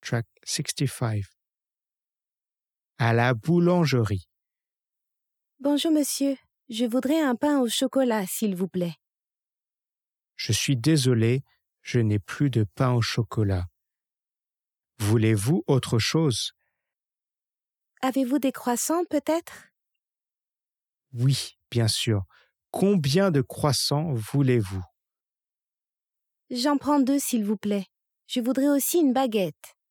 Track 65. À la boulangerie. Bonjour monsieur, je voudrais un pain au chocolat, s'il vous plaît. Je suis désolé, je n'ai plus de pain au chocolat. Voulez-vous autre chose? Avez-vous des croissants peut-être? Oui, bien sûr. Combien de croissants voulez-vous? J'en prends 2 s'il vous plaît. Je voudrais aussi une baguette.